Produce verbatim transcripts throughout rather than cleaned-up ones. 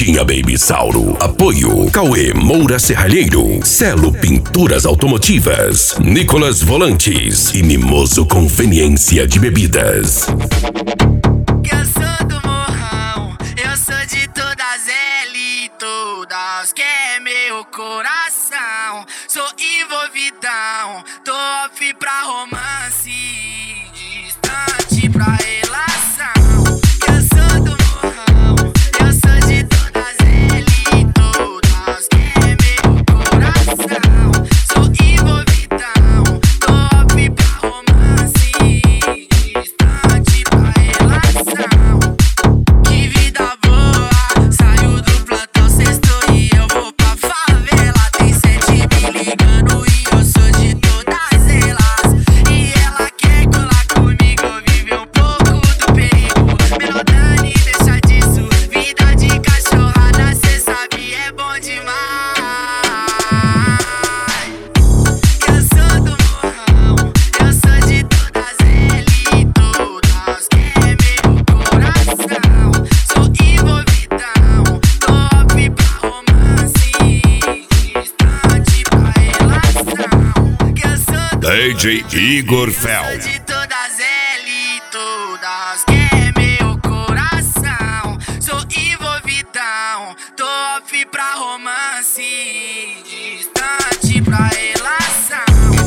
Carretinha Baby Sauro. Apoio Cauê Moura Serralheiro, Celo Pinturas Automotivas, Nicolas Volantes e Mimoso Conveniência de Bebidas. Eu sou do morrão, eu sou de todas elas, todas que é meu coração. Sou envolvidão, tô off pra romance, distante pra relação. Eu sou do morrão, eu sou de todas elas, todas que é meu coração. Sou envolvidão, tô off pra romance, distante pra relação. Que vida boa, saio do plantão sexto e eu vou pra favela. Tem sete me ligando e eu sou de todas elas. E ela quer colar comigo, viver um pouco do perigo. Menor Dani, deixa disso, vida de cachorrada, cê sabe é bom demais. Eu sou do morrão, eu sou de todas elas, todas que é meu coração. Sou envolvidão, tô off pra romance, distante pra relação. Que eu sou do D J Igor Fel. de todas elas, todas que é meu coração. Sou envolvidão, tô off pra romance, distante pra relação.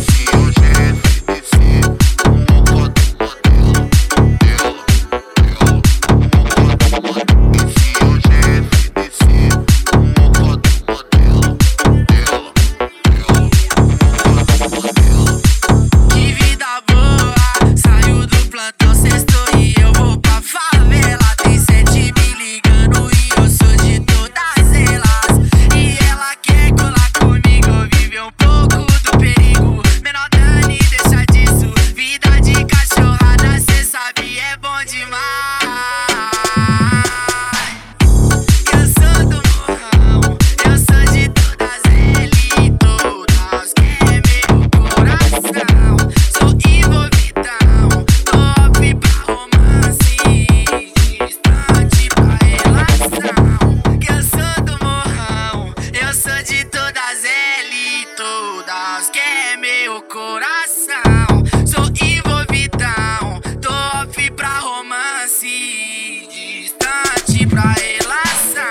Que vida boa, saio do plantão sexto e eu vou pra favela. Tem sete me ligando e eu sou de todas elas. E ela quer colar comigo, viver um pouco do perigo. Menor Dani, deixa disso, vida de cachorrada, cê sabe é bom demais. Eu sou do morrão, eu sou de todas elas, todas que é meu coração. Sou envolvidão, tô off pra romance, distante pra relação. Que eu sou do morrão, eu sou de todas elas, todas que é meu coração. Sou envolvidão, tô off pra romance, distante pra relação.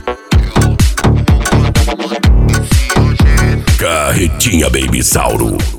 Carretinha Baby Sauro.